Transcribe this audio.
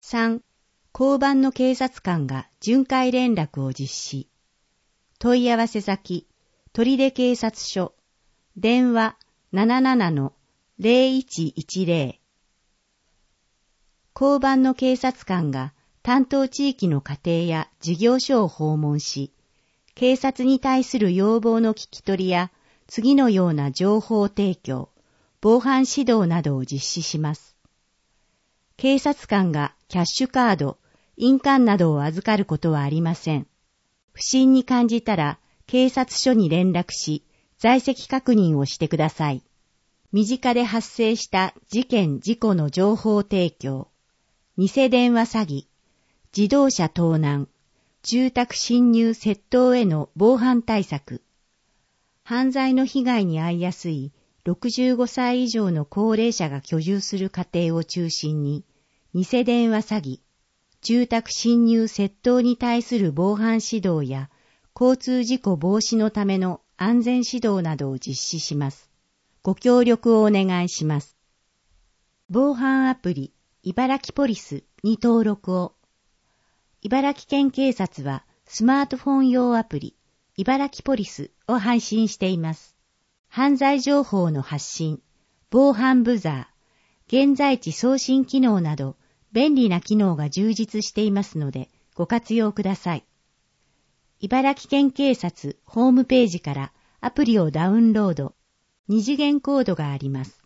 3、交番の警察官が巡回連絡を実施。問い合わせ先、取手警察署、電話 77-0110。交番の警察官が担当地域の家庭や事業所を訪問し、警察に対する要望の聞き取りや次のような情報提供、防犯指導などを実施します。警察官がキャッシュカード、印鑑などを預かることはありません。不審に感じたら警察署に連絡し、在籍確認をしてください。身近で発生した事件・事故の情報提供、偽電話詐欺、自動車盗難、住宅侵入窃盗への防犯対策、犯罪の被害に遭いやすい65歳以上の高齢者が居住する家庭を中心に、偽電話詐欺、住宅侵入窃盗に対する防犯指導や交通事故防止のための安全指導などを実施します。ご協力をお願いします。防犯アプリ、茨城ポリスに登録を。茨城県警察はスマートフォン用アプリ、茨城ポリスを配信しています。犯罪情報の発信、防犯ブザー、現在地送信機能など便利な機能が充実していますのでご活用ください。茨城県警察ホームページからアプリをダウンロード、二次元コードがあります。